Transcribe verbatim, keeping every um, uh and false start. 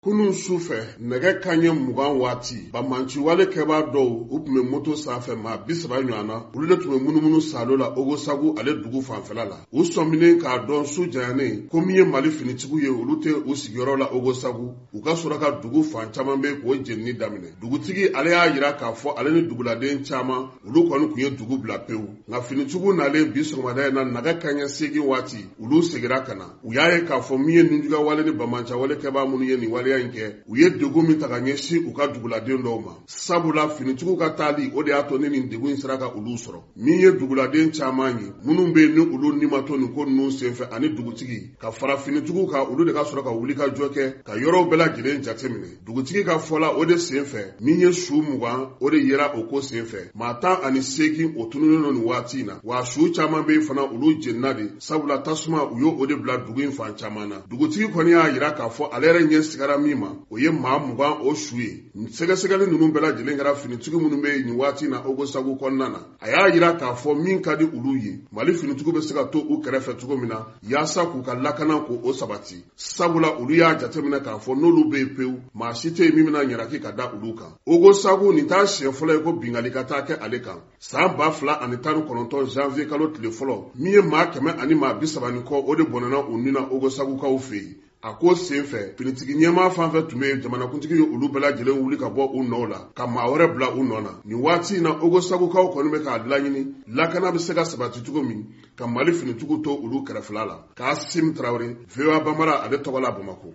Kunun sufɛ nɛgɛ kanɲɛ mugan waati Bamanci kɛbaa dɔw u tun bɛ moto sanfɛ maa bi saba ɲɔgɔnna olu de tun bɛ munumunu salo la Ogosagu ale dugu fanfɛla la. U sɔminen k'a dɔn su janyanen ko min ye Mali finitigiw ye olu tɛ u sigiyɔrɔ la Ogosagu u ka sɔrɔ ka dugu fan caman bɛ k'o jenini daminɛ. Dugutigi ale y'a jira k'a fɔ ale ni duguladen caman olu kɔni tun ye dugu bila pewu. Nka finitigiw nalen bi sɔgɔmada in na nɛgɛ kanɲɛ seegin waati olu segira ka na. U y'a ye k'a fɔ min ye Nunjuga wale ni Bamanci kɛbaa minnu ye nin wale in kɛ u ye degun min ta ka ɲɛsin u ka duguladen dɔw ma. Sabula finitigiw ka taali o de y'a to ni nin degun in sera ka olu sɔrɔ. Min ye duguladen caman ye minnu bɛ ni olu ni ma to nin ko ninnu senfɛ ani dugutigi ka fara finitigiw ka olu de ka sɔrɔ ka wuli ka jɔ kɛ ka yɔrɔw bɛɛ lajɛlen jateminɛ. Dugutigi ka fɔla o de senfɛ min ye su mugan o de yera o ko senfɛ. Maa tan ani seegin o tununnen don nin waati in na wa su caman bɛ fana olu jenina de sabula tasuma u y'o de bila dugu in fan caman na. Dugutigi kɔni y'a jira k'a fɔ ale yɛrɛ ɲɛ sigara min ma o ye maa mugan o su ye. Sɛgɛsɛgɛli ninnu bɛɛ lajɛlen kɛra finitigi minnu bɛ nin waati na Ogosagu kɔnɔna na. A y'a jira k'a fɔ min ka di olu ye Mali finitigiw bɛ se ka to u kɛrɛfɛ cogo min na yaasa k'u ka lakana ko o sabati. Sabula olu y'a jateminɛ k'a fɔ n'olu bɛ yen pewu maa si tɛ yen min bɛna ɲaraki ka da olu kan. Ogosagu nin t'a siɲɛ fɔlɔ ye ko bingali ka taa kɛ ale kan. San ba fila ani tan ni kɔnɔntɔn janvier kalo tile fɔlɔ min ye maa kɛmɛ ani maa bi saba ni kɔ o de bɔnɛna u ni na Ogosagukaw fɛ yen. A ko senfɛ finitigi ɲɛmaa fan fɛ tun bɛ jamanakuntigi ye olu bɛɛ lajɛlen wuli ka bɔ u nɔw la ka maa wɛrɛ bila u nɔ na. Nin waati in na Ogosagukaw kɔni bɛ k'a laɲini lakana bɛ se ka sabati cogo min ka Mali finitigiw to olu kɛrɛfɛla la. K'Asim Tarawele, V O A Banbara ale tɔgɔ la Bamakɔ.